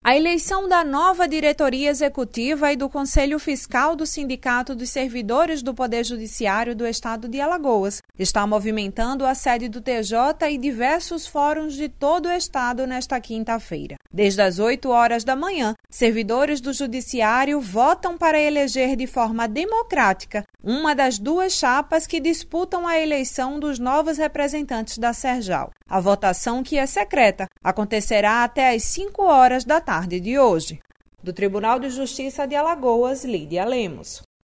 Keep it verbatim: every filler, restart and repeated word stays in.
A eleição da nova diretoria executiva e do Conselho Fiscal do Sindicato dos Servidores do Poder Judiciário do Estado de Alagoas está movimentando a sede do T J e diversos fóruns de todo o estado nesta quinta-feira. Desde as oito horas da manhã, servidores do Judiciário votam para eleger de forma democrática uma das duas chapas que disputam a eleição dos novos representantes da Serjal. A votação, que é secreta, acontecerá até às cinco horas da tarde de hoje. Do Tribunal de Justiça de Alagoas, Lídia Lemos.